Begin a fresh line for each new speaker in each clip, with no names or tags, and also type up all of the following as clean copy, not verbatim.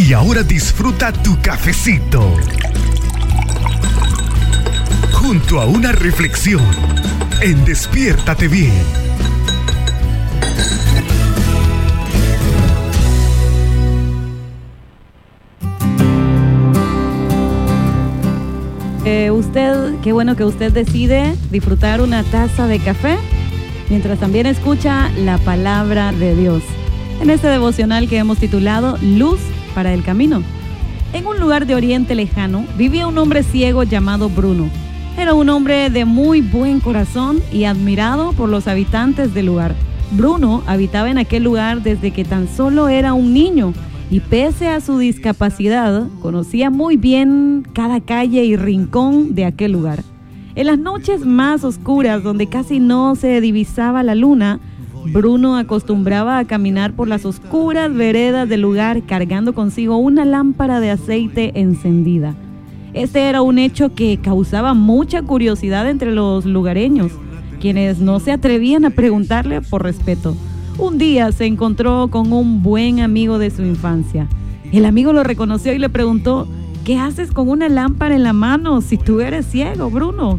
Y ahora disfruta tu cafecito junto a una reflexión en Despiértate Bien.
Qué bueno que usted decide disfrutar una taza de café mientras también escucha la palabra de Dios en este devocional que hemos titulado Luz para el Camino. En un lugar de Oriente Lejano vivía un hombre ciego llamado Bruno. Era un hombre de muy buen corazón y admirado por los habitantes del lugar. Bruno habitaba en aquel lugar desde que tan solo era un niño y pese a su discapacidad, conocía muy bien cada calle y rincón de aquel lugar. En las noches más oscuras, donde casi no se divisaba la luna, Bruno acostumbraba a caminar por las oscuras veredas del lugar cargando consigo una lámpara de aceite encendida. Este era un hecho que causaba mucha curiosidad entre los lugareños, quienes no se atrevían a preguntarle por respeto. Un día se encontró con un buen amigo de su infancia. El amigo lo reconoció y le preguntó: ¿qué haces con una lámpara en la mano si tú eres ciego, Bruno?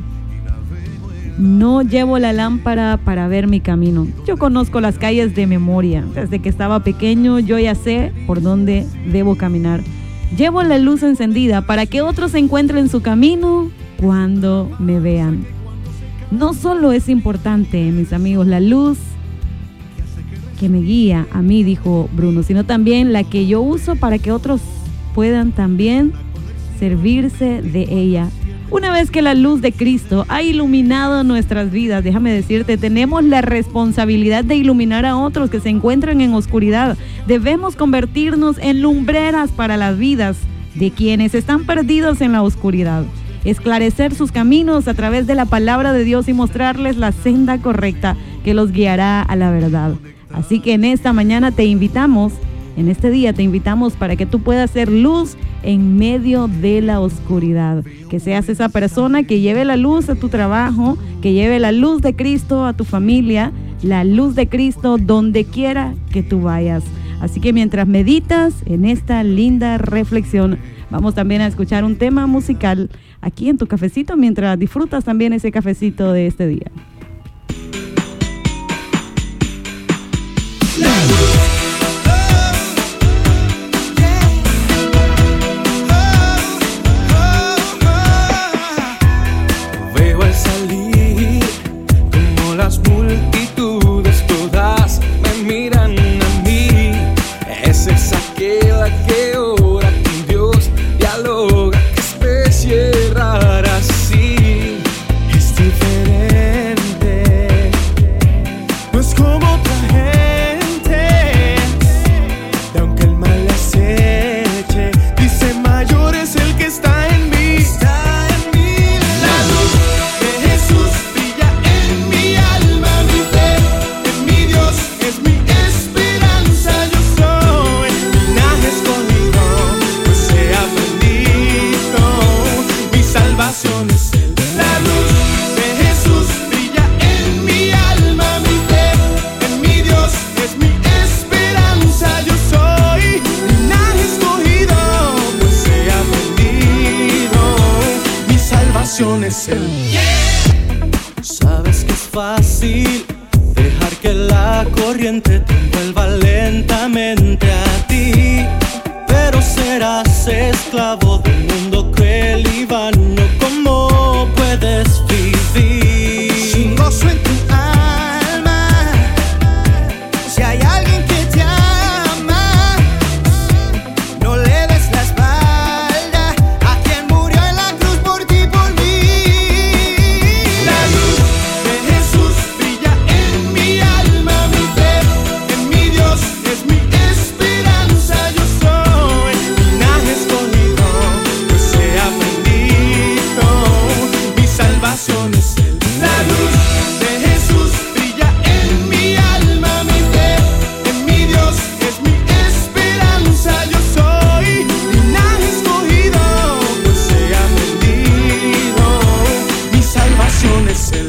No llevo la lámpara para ver mi camino. Yo conozco las calles de memoria. Desde que estaba pequeño yo ya sé por dónde debo caminar. Llevo la luz encendida para que otros encuentren su camino cuando me vean. No solo es importante, mis amigos, la luz que me guía a mí, dijo Bruno, sino también la que yo uso para que otros puedan también servirse de ella. Una vez que la luz de Cristo ha iluminado nuestras vidas, déjame decirte, tenemos la responsabilidad de iluminar a otros que se encuentran en oscuridad. Debemos convertirnos en lumbreras para las vidas de quienes están perdidos en la oscuridad. Esclarecer sus caminos a través de la palabra de Dios y mostrarles la senda correcta que los guiará a la verdad. Así que en esta mañana en este día te invitamos para que tú puedas ser luz en medio de la oscuridad. Que seas esa persona que lleve la luz a tu trabajo, que lleve la luz de Cristo a tu familia, la luz de Cristo donde quiera que tú vayas. Así que mientras meditas en esta linda reflexión, vamos también a escuchar un tema musical aquí en tu cafecito, mientras disfrutas también ese cafecito de este día.
Veo al salir como las multitudes todas me miran a mí. Es esa que ora con Dios, dialoga, qué especie rara así. Es diferente, no es como otra gente. Y aunque el mal le aceche, dice mayor es el que está en mí. La luz de Jesús brilla en mi alma, mi fe en mi Dios es mi esperanza. Yo soy linaje escogido, pues sea bendito, mi salvación es Él. La luz de Jesús brilla en mi alma, mi fe en mi Dios es mi esperanza. Yo soy linaje escogido, pues sea bendito, mi salvación es Él. Sabes que es fácil dejar que la corriente te envuelva lentamente a ti, pero serás esclavo de un mundo cruel y vano. ¿Cómo puedes vivir sin gozo en tu alma? Si hay alguien que te ama, no le des la espalda a quien murió en la cruz por ti, por mí. La luz de Jesús brilla en mi alma, mi fe en mi Dios es mi esperanza. Yo soy linaje escogido, pues sea bendito, mi salvación es Él. La luz de Jesús brilla en mi alma, mi fe en mi Dios es mi esperanza. Yo soy linaje escogido, pues sea bendito, mi salvación es Él.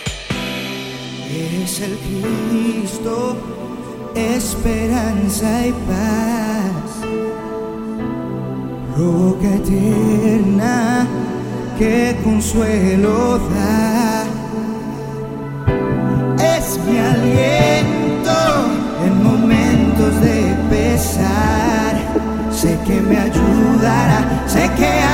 Es el Cristo, esperanza y paz. roca eterna que consuelo da. Es mi aliento en momentos de pesar. Sé que me ayudará, sé que